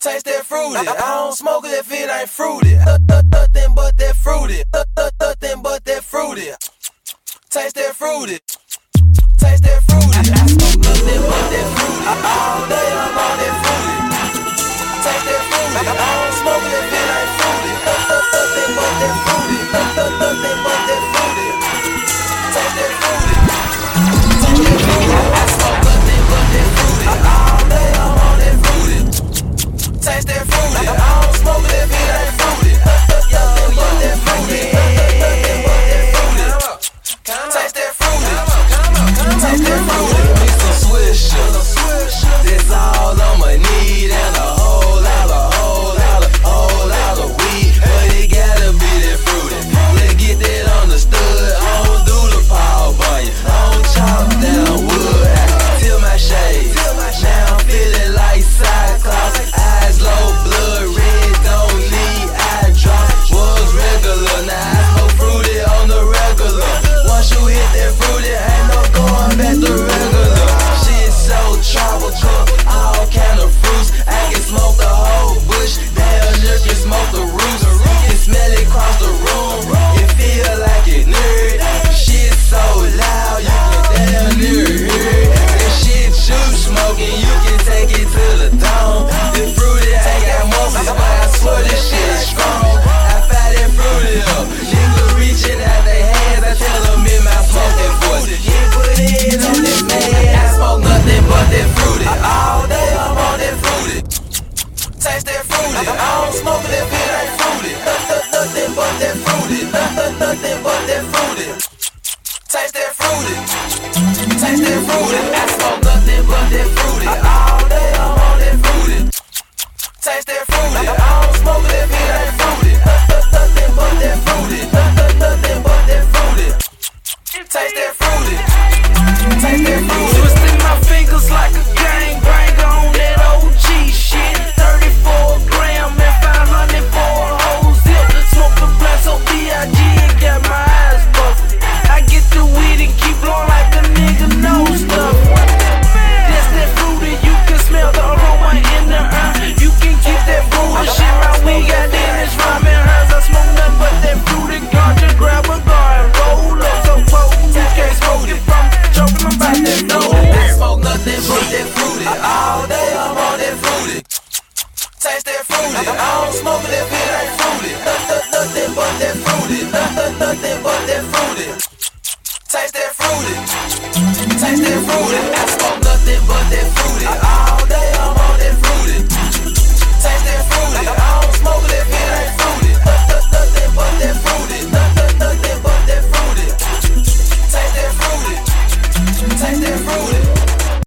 Taste that fruity. I don't smoke it if it ain't fruity. Nothing but that fruity. Nothing but that fruity. Taste that fruity. Taste that fruity. I smoke nothing but that fruity. All day I'm on that fruity. Taste that fruity. I don't smoke it if it ain't fruity. Nothing but that fruity. Nothing but that fruity. Taste that fruity. Taste that fruity. I smoke nothing but that fruity. All day I'm on that fruity. Taste that fruity. I don't smoke it if it ain't fruity. Nothing but that fruity. Nothing but that fruity. Taste that fruity. Taste that fruity. Mix some Swisher. That's all I'ma need, and a whole lot of weed. But it gotta be that fruity. Let's get that understood. I don't do the Paul Bunyan. I don't chop down wood. Till my shades. Now I'm feeling like Cyclops. Eyes low, blood red, don't need eye drops. Was regular, now I smoke fruity on the regular. Once you hit that fruity, ain't no going back to regular. Shit so tropical, all kind of fruits. I can smoke the whole bush, damn near can smoke the roots. You can smell it across the room, it feel like it nerd. Shit so loud, you can damn near hear it. That shit you smoking, you can take it to the dome. This fruity ain't got muscles, but I swear this shit is strong. I fire that fruity up, niggas reaching out their hands, I tell them in my smoking voice. You put it on this man, I smoke nothing but that fruity. All day I'm on that fruity. Taste that fruity. I don't smoke it if it ain't fruity. Nothing but that fruity. Nothing but that fruity. Taste that fruity. Taste that fruity. I smoke nothing but that fruity. All day I'm on that fruity. Taste that fruity. I don't smoke it if it ain't fruity. Nothing but that fruity. Nothing but that fruity. Taste that fruity. Taste that fruity. Twisting my fingers like a gangbanger on that OG shit. 34 gram and 500 for a whole zip. Smoke the blast on B.I.G. and got my eyes buffed. I get the weed and keep blowing like a nigga knows stuff. That's that fruity, you can smell the aroma in the air. You can keep that fruity shit. My weed got in its rhyming hers. I smoke nothing but that fruity ganja. Grab a guard and roll up so potent. You can't smoke it from choking about that nose. I smoke nothing but that fruity. All day I'm on that fruity. Taste that fruity. I don't smoke it if it ain't fruity. Nothing but that fruity. Nothing but that fruity. Taste that fruity. Taste that fruity. I smoke nothing but that fruity.